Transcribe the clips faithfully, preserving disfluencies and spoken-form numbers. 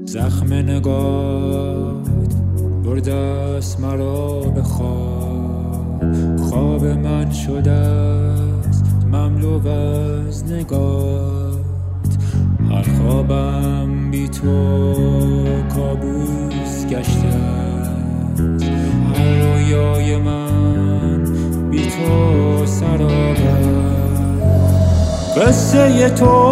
زخم نگات برده است مرا به خواب. خواب من شده است مملو از نگات. هر خوابم بی تو کابوس گشته است. هر رویای من بی تو سراب است. قصه تو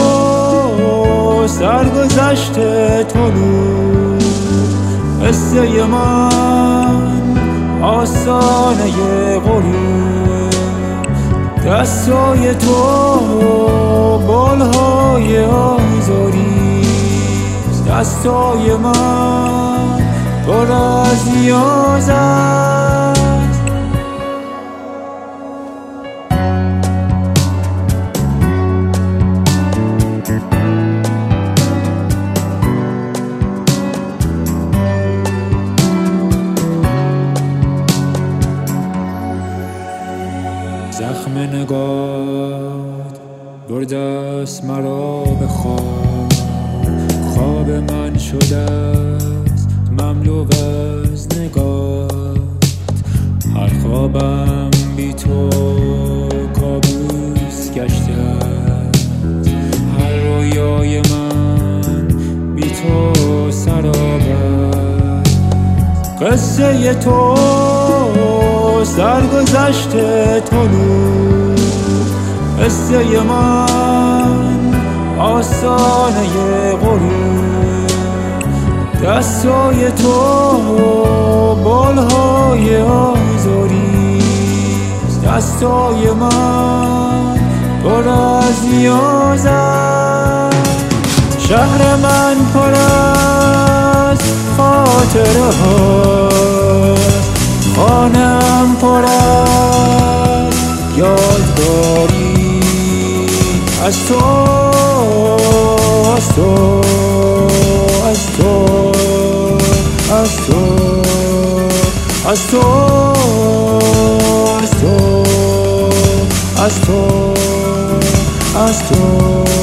سرگذشت طلوع، قصه من آستانه غروب. دستای تو بالهای آزاریست. دستای من پر از نیاز است. زخم نگات برده است مرا به خواب. خواب من شده است مملو از نگات. هر خوابم بی تو کابوس گشته است. هر رویای من بی تو سراب است. قصه تو سرگذشت طلوع، قصه من آستانه غروب. دستای تو بالهای آزاریست. دستای من پر از نیاز است. شهر من پر از خاطره هاست. خانه‌ام پر از یادگاری از تو، از تو، از تو، از تو، از تو، از تو، از تو، از تو.